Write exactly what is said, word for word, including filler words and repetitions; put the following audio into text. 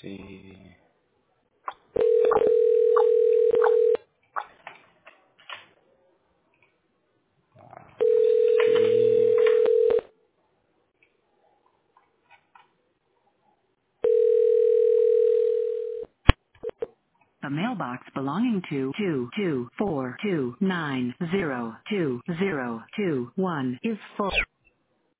see. See. A mailbox belonging to two two four two nine zero two zero two one is full.